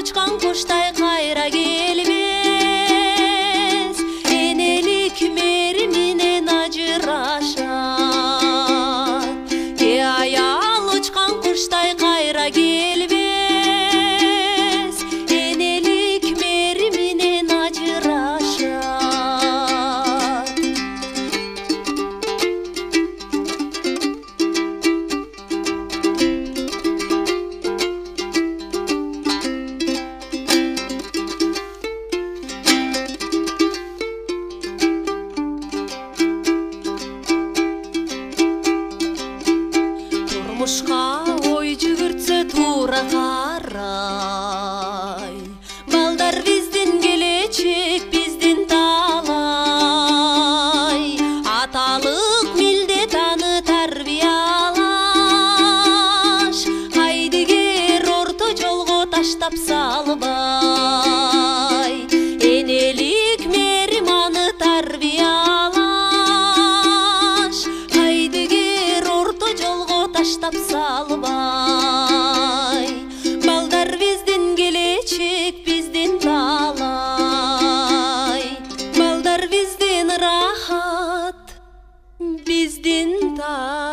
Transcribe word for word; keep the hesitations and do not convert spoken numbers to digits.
учкан куштай кайра келбес, энелик мери менен ажырашат. Ке аял учкан куштай кайра келбес, энелик мери менен ажырашат. Турмушка ой жүгүртсө туура карай, балдар биздин келечек, биздин талай. Аталык милдет аны тарбиялаш, кайдыгер орто жолго таштап салбай. Энелик мерим аны тарбиялаш, кайдыгер орто жолго таштап салбай. Балдар биздин келечек, биздин талай. Балдар биздин рахат, биздин талай.